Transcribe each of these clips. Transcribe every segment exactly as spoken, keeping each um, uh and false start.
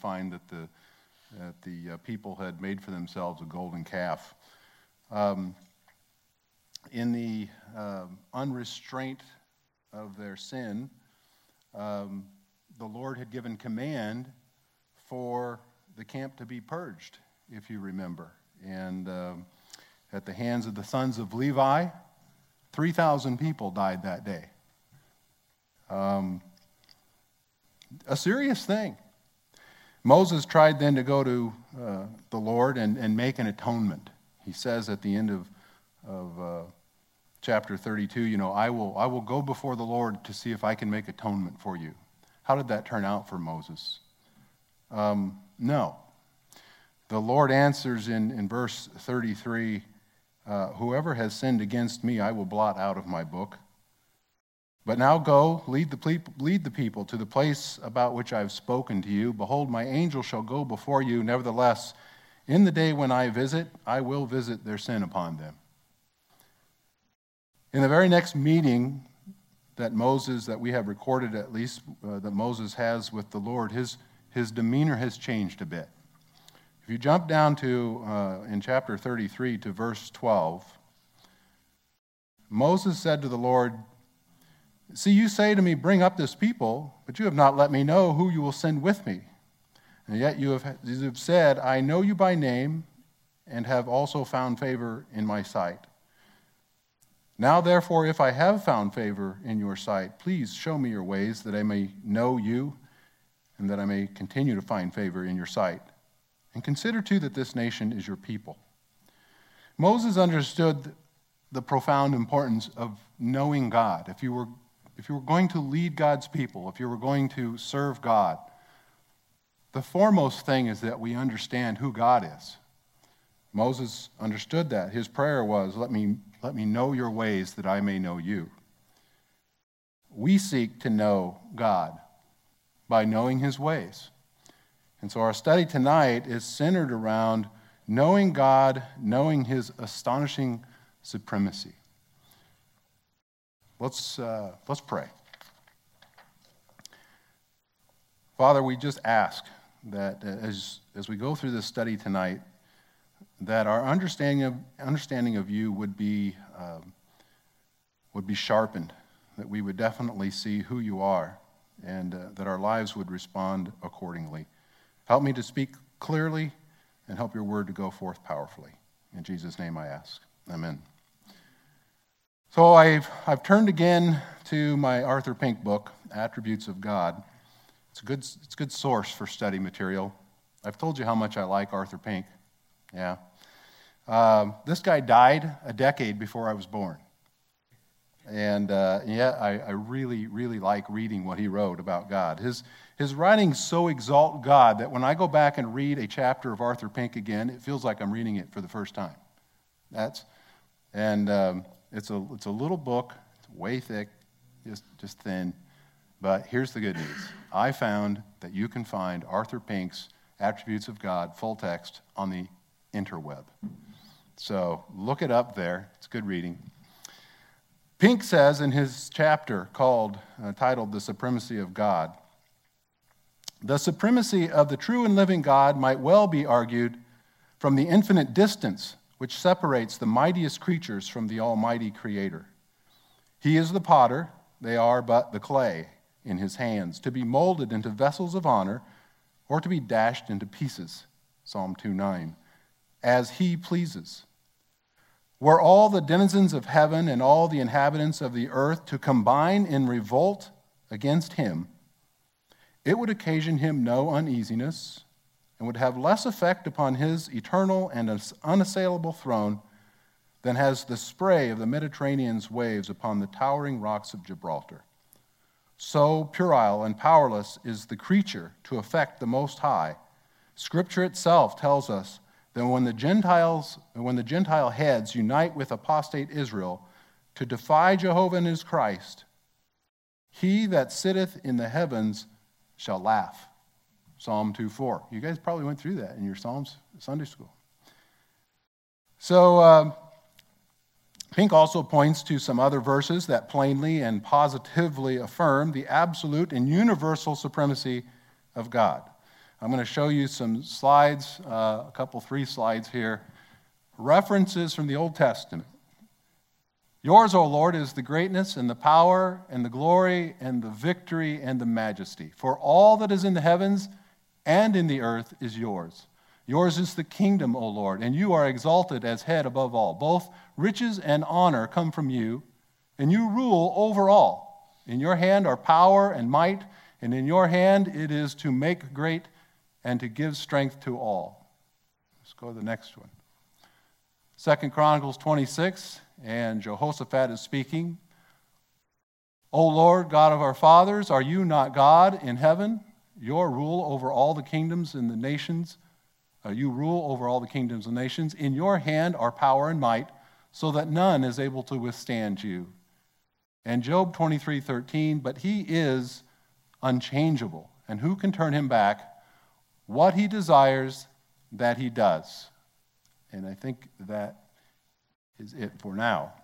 find that the that the uh, people had made for themselves a golden calf. Um, in the uh, unrestraint of their sin, um, the Lord had given command for the camp to be purged, if you remember. And uh, at the hands of the sons of Levi, three thousand people died that day. Um, a serious thing. Moses tried then to go to uh, the Lord and, and make an atonement. He says at the end of, of uh, chapter thirty-two, you know, I will, I will go before the Lord to see if I can make atonement for you. How did that turn out for Moses? Um, no. The Lord answers in, in verse thirty-three, uh, whoever has sinned against me, I will blot out of my book. But now go, lead the, ple- lead the people to the place about which I have spoken to you. Behold, my angel shall go before you. Nevertheless, in the day when I visit, I will visit their sin upon them. In the very next meeting that Moses, that we have recorded at least, uh, that Moses has with the Lord, his, his demeanor has changed a bit. If you jump down to, uh, in chapter thirty-three to verse twelve, Moses said to the Lord, see, you say to me, bring up this people, but you have not let me know who you will send with me. And yet you have, you have said, I know you by name and have also found favor in my sight. Now, therefore, if I have found favor in your sight, please show me your ways that I may know you and that I may continue to find favor in your sight. And consider, too, that this nation is your people. Moses understood the profound importance of knowing God. If you were If you were going to lead God's people, if you were going to serve God, the foremost thing is that we understand who God is. Moses understood that. His prayer was, let me, let me know your ways that I may know you. We seek to know God by knowing his ways. And so our study tonight is centered around knowing God, knowing his astonishing supremacy. Let's, uh, let's pray. Father, we just ask that as, as we go through this study tonight, that our understanding of, understanding of you would be, um, would be sharpened, that we would definitely see who you are, and uh, that our lives would respond accordingly. Help me to speak clearly, and help your word to go forth powerfully. In Jesus' name I ask. Amen. So I've, I've turned again to my Arthur Pink book, Attributes of God. It's a good, it's a good source for study material. I've told you how much I like Arthur Pink. Yeah. Um, this guy died a decade before I was born. And uh, yeah, I, I really, really like reading what he wrote about God. His, his writings so exalt God that when I go back and read a chapter of Arthur Pink again, it feels like I'm reading it for the first time. That's, and... Um, It's a it's a little book. It's way thick, just just thin. But here's the good news. I found that you can find Arthur Pink's Attributes of God full text on the interweb. So look it up there. It's good reading. Pink says in his chapter called, uh, titled The Supremacy of God, the supremacy of the true and living God might well be argued from the infinite distance which separates the mightiest creatures from the almighty Creator. He is the potter, they are but the clay in his hands, to be molded into vessels of honor or to be dashed into pieces, Psalm two nine, as he pleases. Were all the denizens of heaven and all the inhabitants of the earth to combine in revolt against him, it would occasion him no uneasiness, and would have less effect upon his eternal and unassailable throne than has the spray of the Mediterranean's waves upon the towering rocks of Gibraltar. So puerile and powerless is the creature to affect the Most High. Scripture itself tells us that when the Gentiles, when the Gentile heads unite with apostate Israel to defy Jehovah and his Christ, he that sitteth in the heavens shall laugh. Psalm two four. You guys probably went through that in your Psalms Sunday school. So uh, Pink also points to some other verses that plainly and positively affirm the absolute and universal supremacy of God. I'm going to show you some slides, uh, a couple, three slides here, references from the Old Testament. Yours, O Lord, is the greatness and the power and the glory and the victory and the majesty. For all that is in the heavens and in the earth is yours. Yours is the kingdom, O Lord, and you are exalted as head above all. Both riches and honor come from you, and you rule over all. In your hand are power and might, and in your hand it is to make great and to give strength to all. Let's go to the next one. Second Chronicles twenty-six, and Jehoshaphat is speaking. O Lord, God of our fathers, are you not God in heaven? Your rule over all the kingdoms and the nations. Uh, you rule over all the kingdoms and nations. In your hand are power and might, so that none is able to withstand you. And Job twenty-three thirteen, but he is unchangeable, and who can turn him back? What he desires, that he does. And I think that is it for now.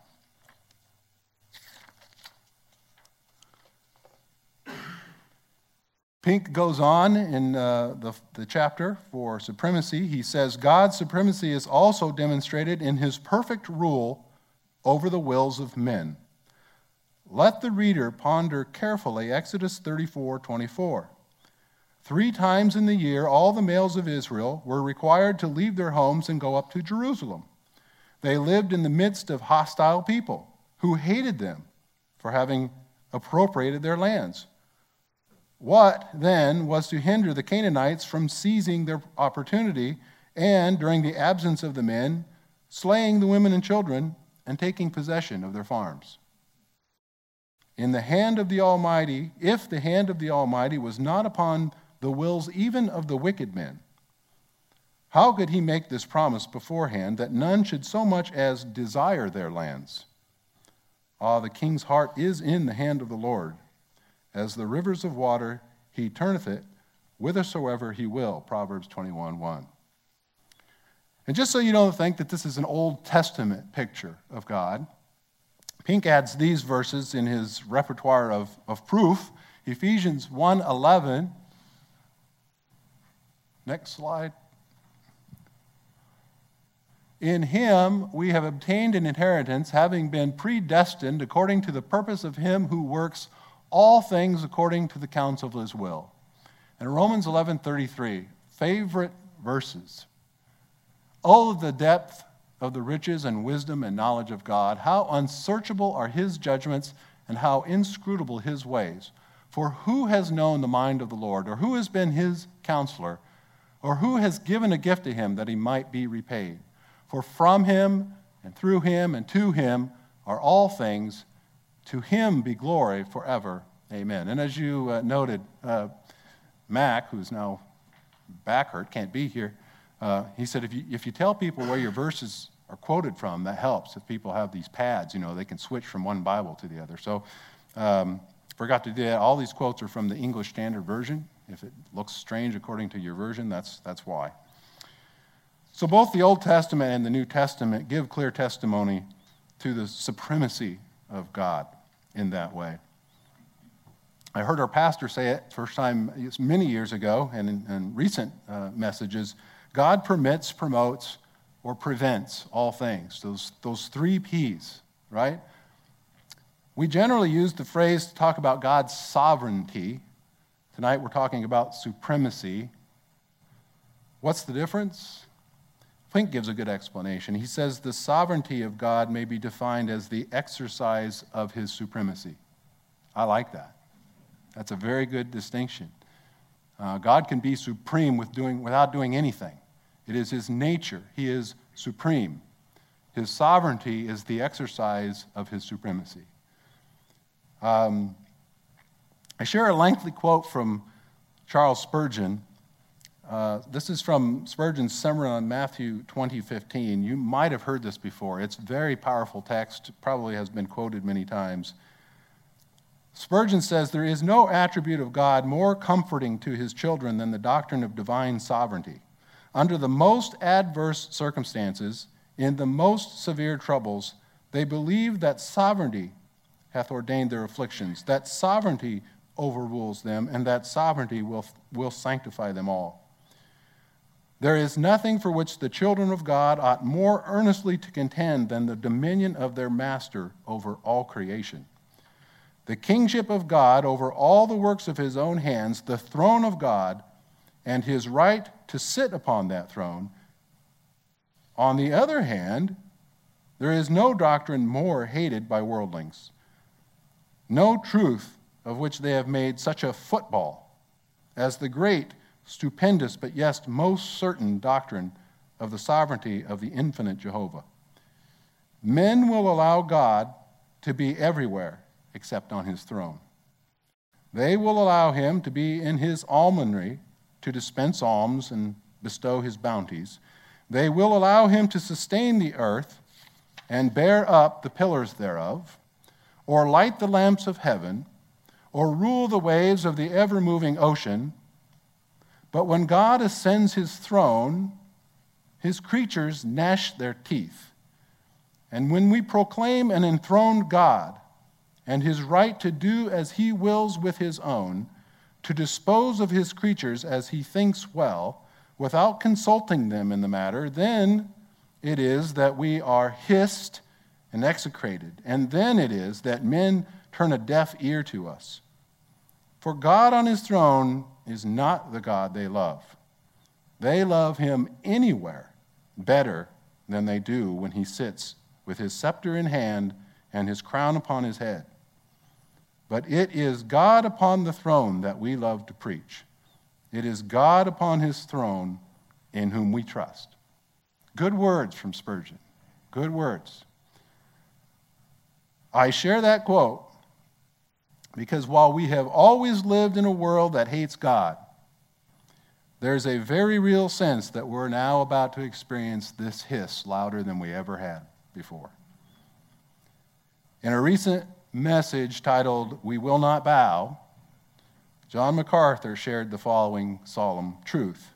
Pink goes on in uh, the, the chapter for supremacy. He says, God's supremacy is also demonstrated in his perfect rule over the wills of men. Let the reader ponder carefully Exodus thirty-four twenty-four. Three times in the year, all the males of Israel were required to leave their homes and go up to Jerusalem. They lived in the midst of hostile people who hated them for having appropriated their lands. What, then, was to hinder the Canaanites from seizing their opportunity and, during the absence of the men, slaying the women and children and taking possession of their farms? In the hand of the Almighty, if the hand of the Almighty was not upon the wills even of the wicked men, how could he make this promise beforehand that none should so much as desire their lands? Ah, the king's heart is in the hand of the Lord. As the rivers of water, he turneth it whithersoever he will. Proverbs twenty-one one. And just so you don't think that this is an Old Testament picture of God, Pink adds these verses in his repertoire of, of proof. Ephesians one eleven. Next slide. In him we have obtained an inheritance, having been predestined according to the purpose of him who works all things according to the counsel of his will. And Romans eleven thirty-three, favorite verses. Oh, the depth of the riches and wisdom and knowledge of God, how unsearchable are his judgments and how inscrutable his ways. For who has known the mind of the Lord, or who has been his counselor, or who has given a gift to him that he might be repaid? For from him and through him and to him are all things. To him be glory forever. Amen. And as you uh, noted, uh, Mac, who's now back hurt, can't be here, uh, he said if you, if you tell people where your verses are quoted from, that helps. If people have these pads, you know, they can switch from one Bible to the other. So um, forgot to do that. All these quotes are from the English Standard Version. If it looks strange according to your version, that's that's why. So both the Old Testament and the New Testament give clear testimony to the supremacy of God in that way. I heard our pastor say it first time many years ago, and in, in recent uh, messages, God permits, promotes, or prevents all things. Those, those three P's, right? We generally use the phrase to talk about God's sovereignty. Tonight we're talking about supremacy. What's the difference? Fink gives a good explanation. He says the sovereignty of God may be defined as the exercise of his supremacy. I like that. That's a very good distinction. Uh, God can be supreme with doing, without doing anything. It is his nature. He is supreme. His sovereignty is the exercise of his supremacy. Um, I share a lengthy quote from Charles Spurgeon. Uh, this is from Spurgeon's sermon on Matthew twenty fifteen. You might have heard this before. It's a very powerful text, probably has been quoted many times. Spurgeon says, there is no attribute of God more comforting to his children than the doctrine of divine sovereignty. Under the most adverse circumstances, in the most severe troubles, they believe that sovereignty hath ordained their afflictions, that sovereignty overrules them, and that sovereignty will, will sanctify them all. There is nothing for which the children of God ought more earnestly to contend than the dominion of their master over all creation. The kingship of God over all the works of his own hands, the throne of God, and his right to sit upon that throne. On the other hand, there is no doctrine more hated by worldlings, no truth of which they have made such a football as the great, stupendous, but yes, most certain doctrine of the sovereignty of the infinite Jehovah. Men will allow God to be everywhere except on his throne. They will allow him to be in his almonry, to dispense alms and bestow his bounties. They will allow him to sustain the earth and bear up the pillars thereof, or light the lamps of heaven, or rule the waves of the ever-moving ocean. But when God ascends his throne, his creatures gnash their teeth. And when we proclaim an enthroned God and his right to do as he wills with his own, to dispose of his creatures as he thinks well, without consulting them in the matter, then it is that we are hissed and execrated. And then it is that men turn a deaf ear to us. For God on his throne is not the God they love. They love him anywhere better than they do when he sits with his scepter in hand and his crown upon his head. But it is God upon the throne that we love to preach. It is God upon his throne in whom we trust. Good words from Spurgeon. Good words. I share that quote because while we have always lived in a world that hates God, there's a very real sense that we're now about to experience this hiss louder than we ever had before. In a recent message titled, "We Will Not Bow," John MacArthur shared the following solemn truth.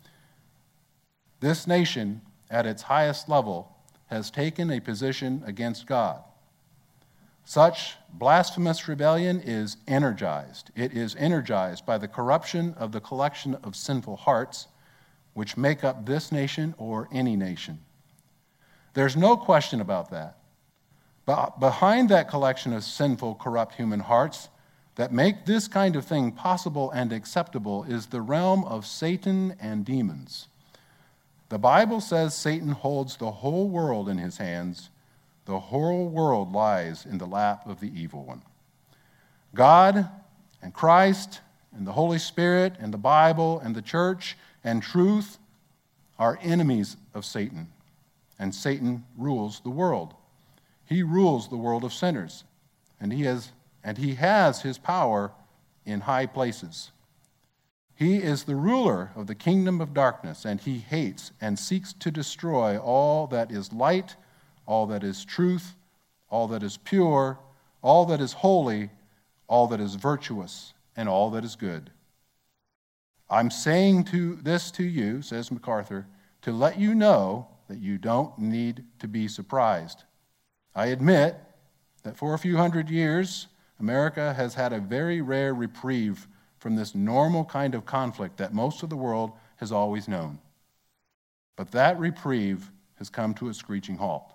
This nation, at its highest level, has taken a position against God. Such blasphemous rebellion is energized. It is energized by the corruption of the collection of sinful hearts which make up this nation or any nation. There's no question about that. But behind that collection of sinful, corrupt human hearts that make this kind of thing possible and acceptable is the realm of Satan and demons. The Bible says Satan holds the whole world in his hands. The whole world lies in the lap of the evil one. God and Christ and the Holy Spirit and the Bible and the church and truth are enemies of Satan, and Satan rules the world. He rules the world of sinners, and he has, and he has his power in high places. He is the ruler of the kingdom of darkness, and he hates and seeks to destroy all that is light, all that is truth, all that is pure, all that is holy, all that is virtuous, and all that is good. I'm saying to this to you, says MacArthur, to let you know that you don't need to be surprised. I admit that for a few hundred years, America has had a very rare reprieve from this normal kind of conflict that most of the world has always known. But that reprieve has come to a screeching halt.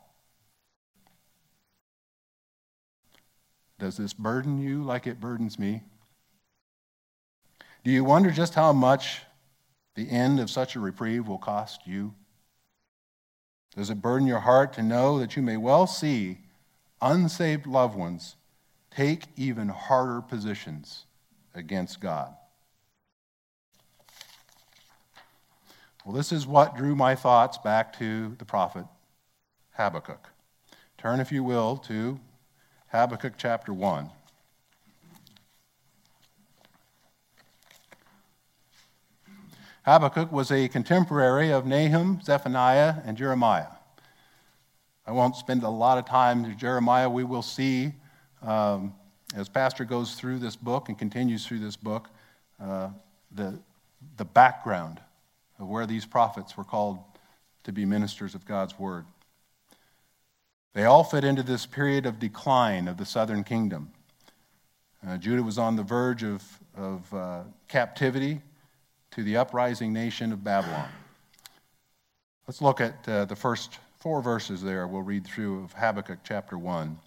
Does this burden you like it burdens me? Do you wonder just how much the end of such a reprieve will cost you? Does it burden your heart to know that you may well see unsaved loved ones take even harder positions against God? Well, this is what drew my thoughts back to the prophet Habakkuk. Turn, if you will, to Habakkuk chapter one. Habakkuk was a contemporary of Nahum, Zephaniah, and Jeremiah. I won't spend a lot of time with Jeremiah. We will see, um, as Pastor goes through this book and continues through this book, uh, the, the background of where these prophets were called to be ministers of God's word. They all fit into this period of decline of the southern kingdom. Uh, Judah was on the verge of, of uh, captivity to the uprising nation of Babylon. Let's look at uh, the first four verses there. We'll read through of Habakkuk chapter one.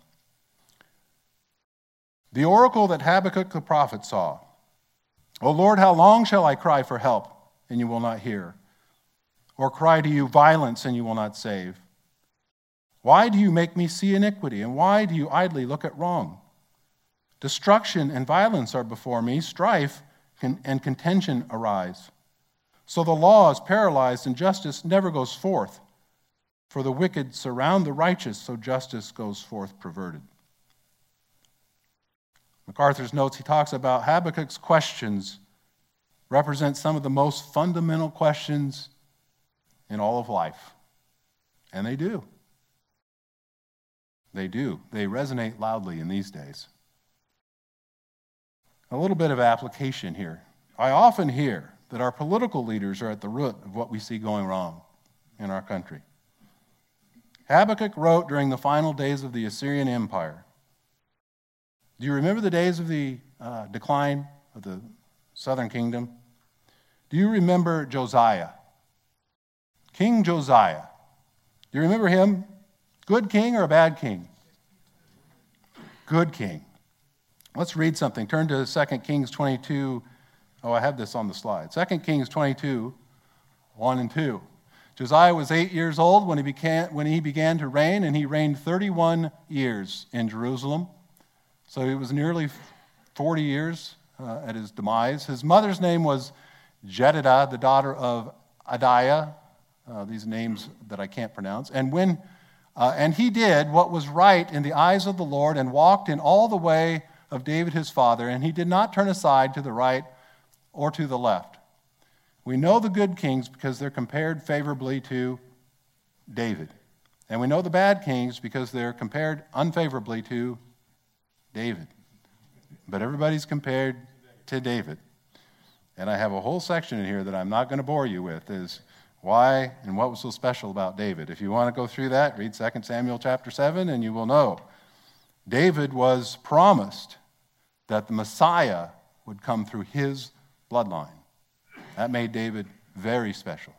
The oracle that Habakkuk the prophet saw. O Lord, how long shall I cry for help, and you will not hear? Or cry to you violence, and you will not save? Why do you make me see iniquity, and why do you idly look at wrong? Destruction and violence are before me, strife and contention arise. So the law is paralyzed, and justice never goes forth. For the wicked surround the righteous, so justice goes forth perverted. MacArthur's notes, he talks about Habakkuk's questions represent some of the most fundamental questions in all of life. And they do. They do. They resonate loudly in these days. A little bit of application here. I often hear that our political leaders are at the root of what we see going wrong in our country. Habakkuk wrote during the final days of the Assyrian Empire. Do you remember the days of the uh, decline of the southern kingdom? Do you remember Josiah? King Josiah. Do you remember him? Good king or a bad king? Good king. Let's read something. Turn to Second Kings twenty-two. Oh, I have this on the slide. Second Kings twenty-two, one and two. Josiah was eight years old when he began, when he began to reign, and he reigned thirty-one years in Jerusalem. So it was nearly forty years uh, at his demise. His mother's name was Jedidah, the daughter of Adiah. Uh, these names that I can't pronounce. And when uh, and he did what was right in the eyes of the Lord, and walked in all the way of David his father, and he did not turn aside to the right or to the left. We know the good kings because they're compared favorably to David. And we know the bad kings because they're compared unfavorably to David. But everybody's compared to David. And I have a whole section in here that I'm not going to bore you with, is why and what was so special about David. If you want to go through that, read Second Samuel chapter seven, and you will know. David was promised that the Messiah would come through his bloodline. That made David very special.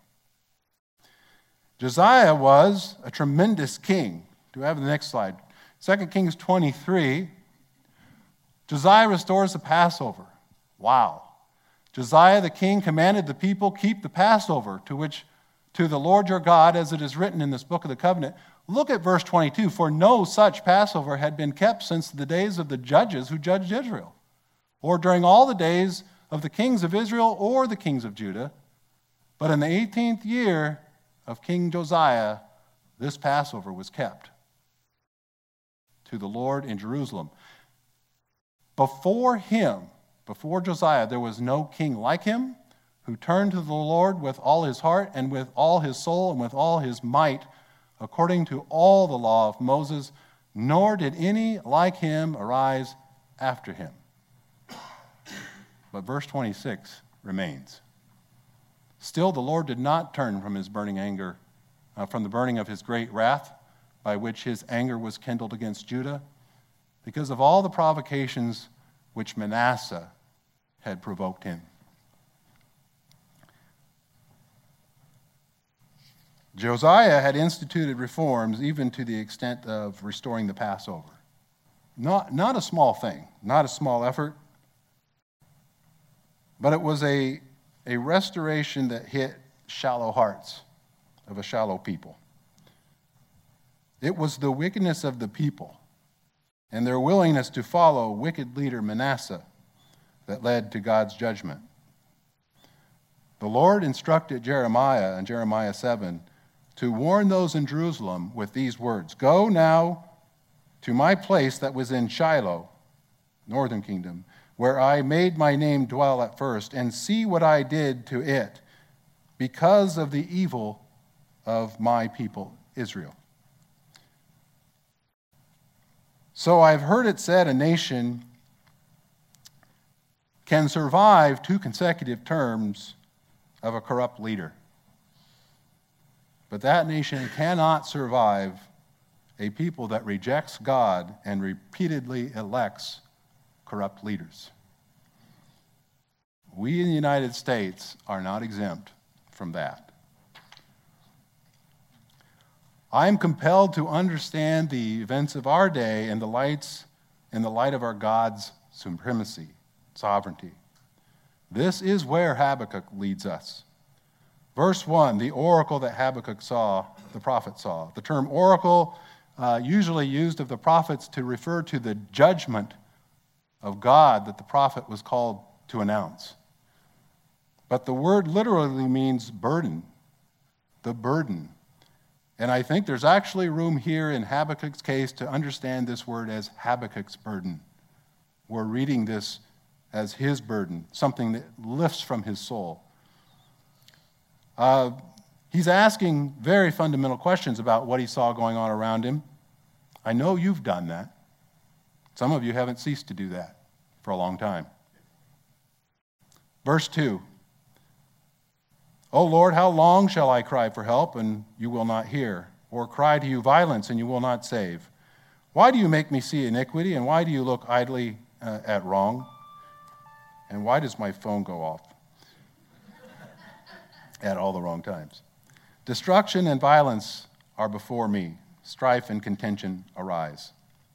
Josiah was a tremendous king. Do we have the next slide? Second Kings twenty-three. Josiah restores the Passover. Wow. Josiah the king commanded the people, keep the Passover to which to the Lord your God, as it is written in this book of the covenant. Look at verse twenty-two. For no such Passover had been kept since the days of the judges who judged Israel, or during all the days of the kings of Israel or the kings of Judah. But in the eighteenth year of King Josiah, this Passover was kept to the Lord in Jerusalem. Before him, before Josiah, there was no king like him who turned to the Lord with all his heart and with all his soul and with all his might, according to all the law of Moses, nor did any like him arise after him. But verse twenty-six remains. Still the Lord did not turn from his burning anger, uh, from the burning of his great wrath, by which his anger was kindled against Judah, because of all the provocations which Manasseh had provoked him. Josiah had instituted reforms even to the extent of restoring the Passover. Not, not a small thing, not a small effort, but it was a, a restoration that hit shallow hearts of a shallow people. It was the wickedness of the people and their willingness to follow wicked leader Manasseh that led to God's judgment. The Lord instructed Jeremiah in Jeremiah seven to warn those in Jerusalem with these words, "Go now to my place that was in Shiloh, northern kingdom, where I made my name dwell at first, and see what I did to it because of the evil of my people, Israel. So I've heard it said a nation can survive two consecutive terms of a corrupt leader. But that nation cannot survive a people that rejects God and repeatedly elects corrupt leaders. We in the United States are not exempt from that. I am compelled to understand the events of our day in the lights in the light of our God's supremacy, sovereignty. This is where Habakkuk leads us. Verse one, the oracle that Habakkuk saw, the prophet saw. The term oracle, uh, usually used of the prophets to refer to the judgment of God that the prophet was called to announce. But the word literally means burden, the burden. And I think there's actually room here in Habakkuk's case to understand this word as Habakkuk's burden. We're reading this as his burden, something that lifts from his soul. Uh, he's asking very fundamental questions about what he saw going on around him. I know you've done that. Some of you haven't ceased to do that for a long time. Verse two. O Lord, how long shall I cry for help, and you will not hear, or cry to you violence, and you will not save? Why do you make me see iniquity, and why do you look idly uh, at wrong? And why does my phone go off at all the wrong times? Destruction and violence are before me. Strife and contention arise.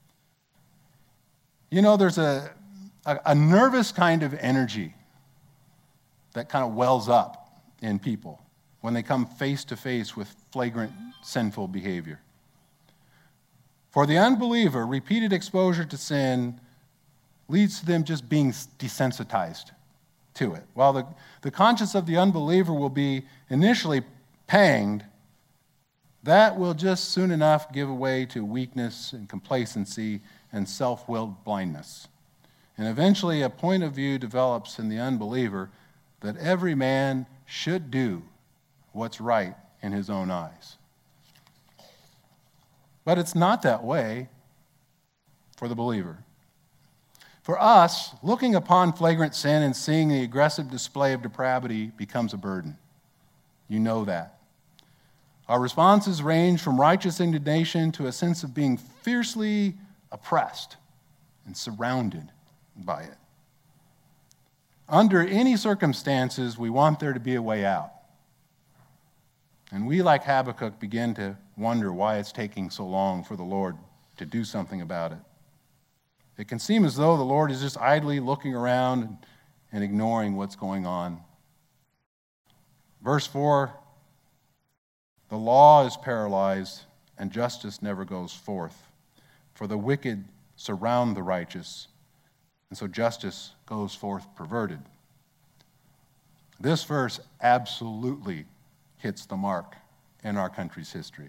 You know, there's a, a, a nervous kind of energy that kind of wells up in people when they come face to face with flagrant sinful behavior. For the unbeliever, repeated exposure to sin leads to them just being desensitized to it. While the, the conscience of the unbeliever will be initially panged, that will just soon enough give way to weakness and complacency and self-willed blindness. And eventually a point of view develops in the unbeliever that every man should do what's right in his own eyes. But it's not that way for the believer. For us, looking upon flagrant sin and seeing the aggressive display of depravity becomes a burden. You know that. Our responses range from righteous indignation to a sense of being fiercely oppressed and surrounded by it. Under any circumstances, we want there to be a way out. And we, like Habakkuk, begin to wonder why it's taking so long for the Lord to do something about it. It can seem as though the Lord is just idly looking around and ignoring what's going on. Verse four, the law is paralyzed and justice never goes forth. For the wicked surround the righteous, and so justice goes forth perverted. This verse absolutely hits the mark in our country's history.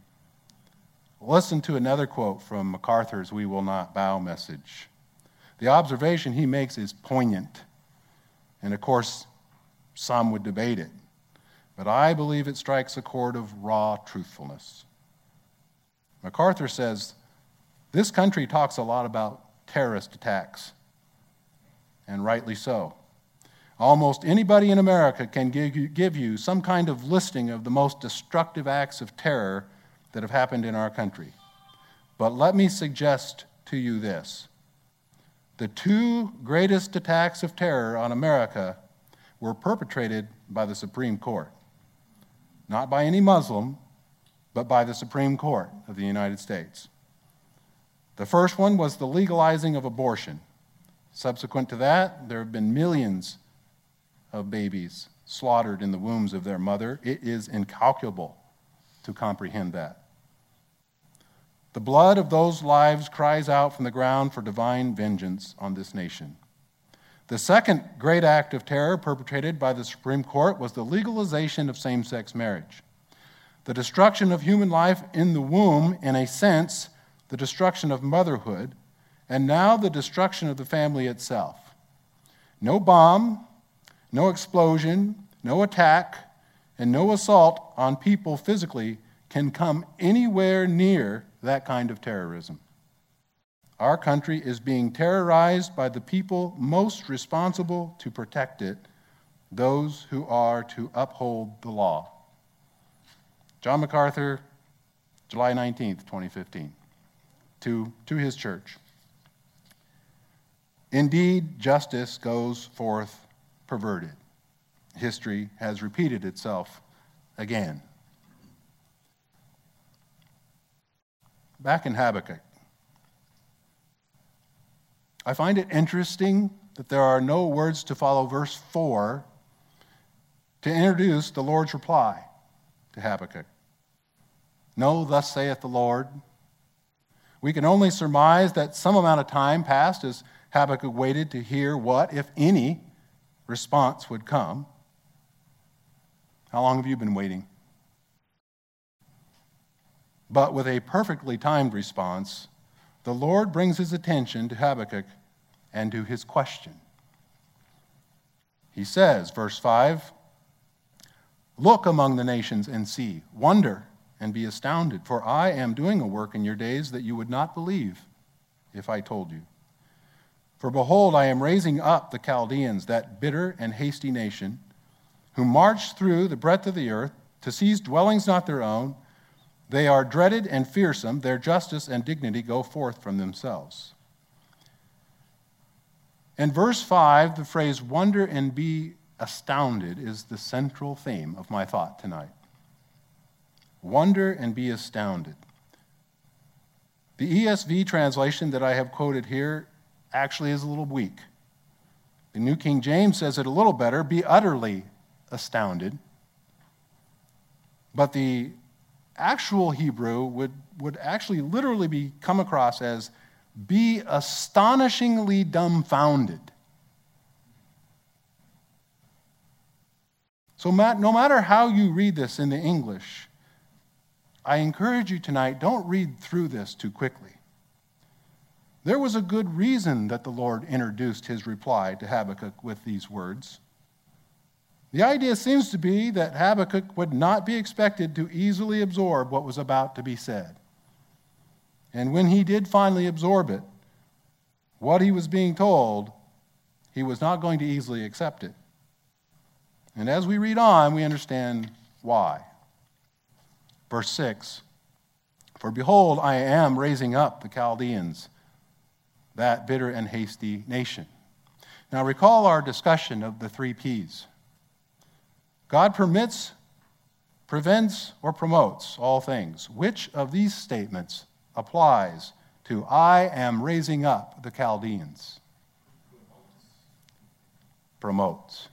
Listen to another quote from MacArthur's We Will Not Bow message. The observation he makes is poignant, and of course, some would debate it, but I believe it strikes a chord of raw truthfulness. MacArthur says, this country talks a lot about terrorist attacks, and rightly so. Almost anybody in America can give you, give you some kind of listing of the most destructive acts of terror that have happened in our country. But let me suggest to you this. The two greatest attacks of terror on America were perpetrated by the Supreme Court. Not by any Muslim, but by the Supreme Court of the United States. The first one was the legalizing of abortion. Subsequent to that, there have been millions of babies slaughtered in the wombs of their mother. It is incalculable to comprehend that. The blood of those lives cries out from the ground for divine vengeance on this nation. The second great act of terror perpetrated by the Supreme Court was the legalization of same-sex marriage. The destruction of human life in the womb, in a sense, the destruction of motherhood, and now the destruction of the family itself. No bomb, no explosion, no attack, and no assault on people physically can come anywhere near that kind of terrorism. Our country is being terrorized by the people most responsible to protect it, those who are to uphold the law. John MacArthur, July nineteenth, twenty fifteen, to, to his church. Indeed, justice goes forth perverted. History has repeated itself again. back in Habakkuk, I find it interesting that there are no words to follow verse four to introduce the Lord's reply to Habakkuk. No, thus saith the Lord. We can only surmise that some amount of time passed as Habakkuk waited to hear what, if any, response would come. How long have you been waiting? But with a perfectly timed response, the Lord brings his attention to Habakkuk and to his question. He says, verse five, "Look among the nations and see, wonder and be astounded, for I am doing a work in your days that you would not believe if I told you. For behold, I am raising up the Chaldeans, that bitter and hasty nation, who march through the breadth of the earth to seize dwellings not their own. They are dreaded and fearsome. Their justice and dignity go forth from themselves." In verse five, the phrase "wonder and be astounded" is the central theme of my thought tonight. Wonder and be astounded. The E S V translation that I have quoted here actually is a little weak. The New King James says it a little better, "be utterly astounded." But the actual Hebrew would, would actually literally be come across as "be astonishingly dumbfounded." So no matter how you read this in the English, I encourage you tonight, don't read through this too quickly. There was a good reason that the Lord introduced his reply to Habakkuk with these words. The idea seems to be that Habakkuk would not be expected to easily absorb what was about to be said. And when he did finally absorb it, what he was being told, he was not going to easily accept it. And as we read on, we understand why. Verse six, "For behold, I am raising up the Chaldeans, that bitter and hasty nation." Now recall our discussion of the three P's. God permits, prevents, or promotes all things. Which of these statements applies to "I am raising up the Chaldeans"? Promotes.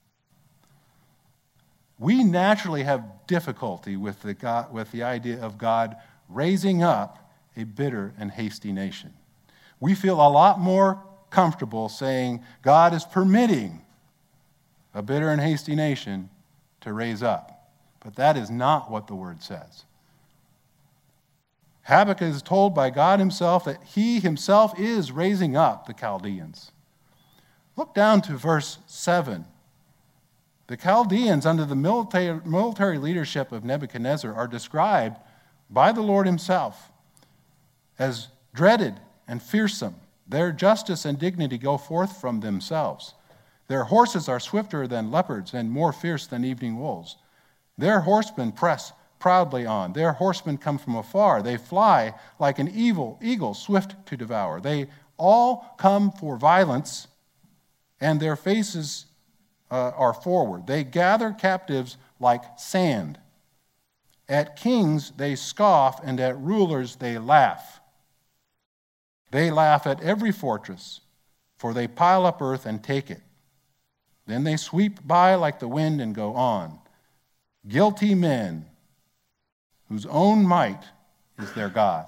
We naturally have difficulty with the, God, with the idea of God raising up a bitter and hasty nation. We feel a lot more comfortable saying God is permitting a bitter and hasty nation to raise up. But that is not what the word says. Habakkuk is told by God himself that he himself is raising up the Chaldeans. Look down to verse seven. The Chaldeans, under the military, military leadership of Nebuchadnezzar, are described by the Lord himself as dreaded and fearsome. Their justice and dignity go forth from themselves. Their horses are swifter than leopards and more fierce than evening wolves. Their horsemen press proudly on. Their horsemen come from afar. They fly like an evil eagle, swift to devour. They all come for violence, and their faces uh, are forward. They gather captives like sand. At kings they scoff, and at rulers they laugh. They laugh at every fortress, for they pile up earth and take it. Then they sweep by like the wind and go on. Guilty men whose own might is their God.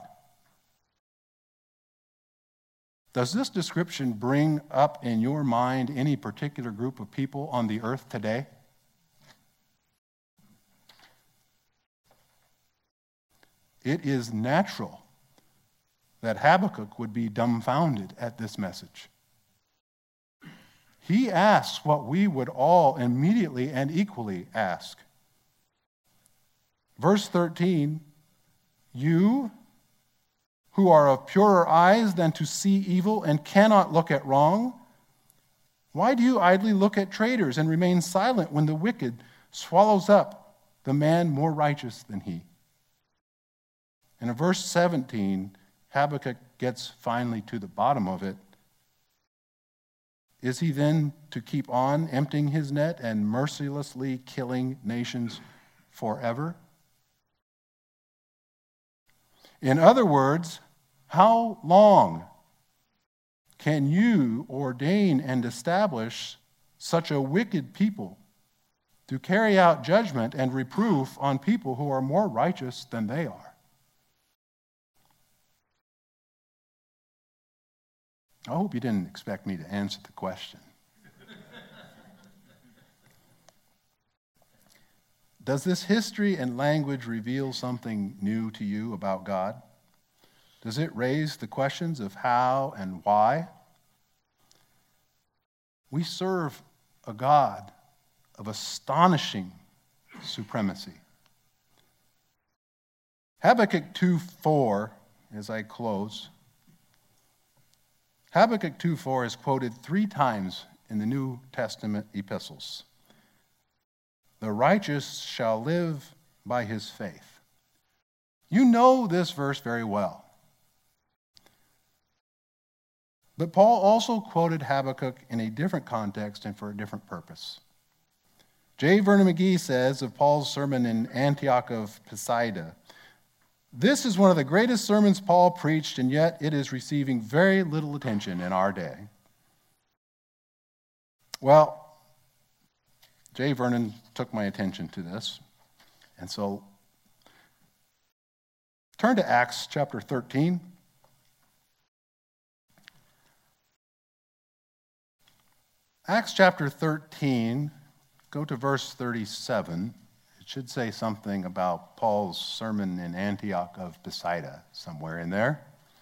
Does this description bring up in your mind any particular group of people on the earth today? It is natural that Habakkuk would be dumbfounded at this message. He asks what we would all immediately and equally ask. Verse thirteen, "You who are of purer eyes than to see evil and cannot look at wrong, why do you idly look at traitors and remain silent when the wicked swallows up the man more righteous than he?" And in verse seventeen, Habakkuk gets finally to the bottom of it. Is he then to keep on emptying his net and mercilessly killing nations forever? In other words, how long can you ordain and establish such a wicked people to carry out judgment and reproof on people who are more righteous than they are? I hope you didn't expect me to answer the question. Does this history and language reveal something new to you about God? Does it raise the questions of how and why? We serve a God of astonishing supremacy. Habakkuk two four, as I close, Habakkuk two four is quoted three times in the New Testament epistles. The righteous shall live by his faith. You know this verse very well. But Paul also quoted Habakkuk in a different context and for a different purpose. J. Vernon McGee says of Paul's sermon in Antioch of Pisidia, "This is one of the greatest sermons Paul preached, and yet it is receiving very little attention in our day." Well, J. Vernon took my attention to this, and so turn to Acts chapter thirteen. Acts chapter thirteen, go to verse thirty-seven. It should say something about Paul's sermon in Antioch of Pisidia, somewhere in there.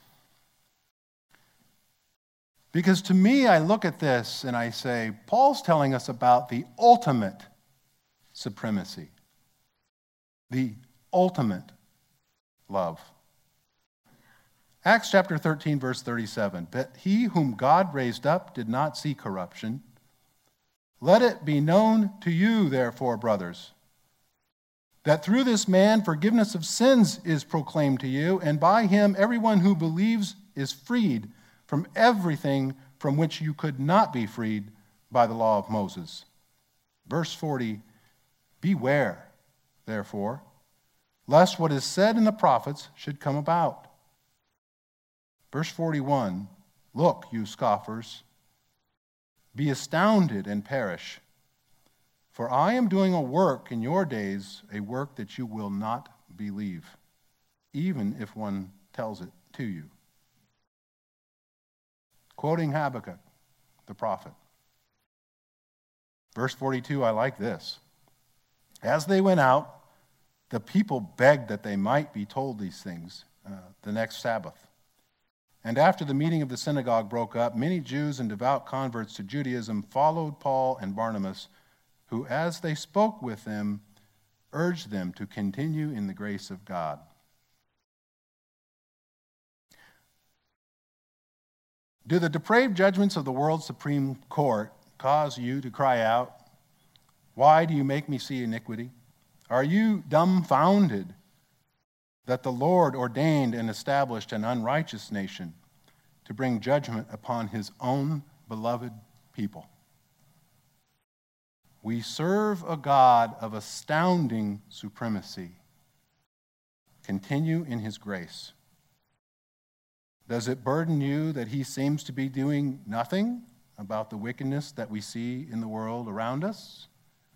Because to me, I look at this and I say, Paul's telling us about the ultimate supremacy, the ultimate love. Acts chapter thirteen, verse thirty-seven, "But he whom God raised up did not see corruption. Let it be known to you, therefore, brothers, that through this man forgiveness of sins is proclaimed to you, and by him everyone who believes is freed from everything from which you could not be freed by the law of Moses." Verse forty, "Beware, therefore, lest what is said in the prophets should come about." Verse forty-one, "Look, you scoffers, be astounded and perish, for I am doing a work in your days, a work that you will not believe, even if one tells it to you." Quoting Habakkuk, the prophet. Verse forty-two, I like this. "As they went out, the people begged that they might be told these things uh, the next Sabbath. And after the meeting of the synagogue broke up, many Jews and devout converts to Judaism followed Paul and Barnabas, who, as they spoke with them, urged them to continue in the grace of God." Do the depraved judgments of the world's Supreme Court cause you to cry out, "Why do you make me see iniquity?" Are you dumbfounded that the Lord ordained and established an unrighteous nation to bring judgment upon his own beloved people? We serve a God of astounding supremacy. Continue in his grace. Does it burden you that he seems to be doing nothing about the wickedness that we see in the world around us?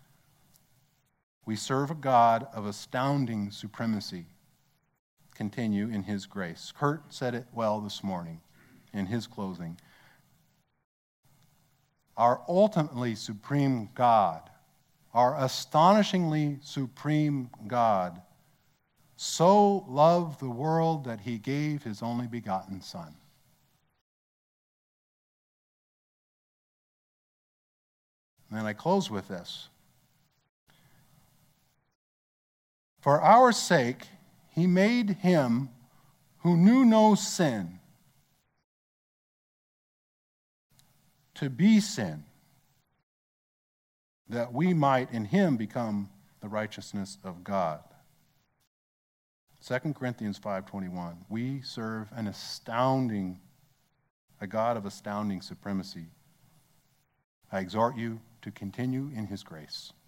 We serve a God of astounding supremacy. Continue in his grace. Kurt said it well this morning in his closing. Our ultimately supreme God, our astonishingly supreme God, so loved the world that he gave his only begotten Son. And I close with this. For our sake, he made him who knew no sin to be sin, that we might in him become the righteousness of God. Second Corinthians five twenty-one, we serve an astounding, a God of astounding supremacy. I exhort you to continue in his grace.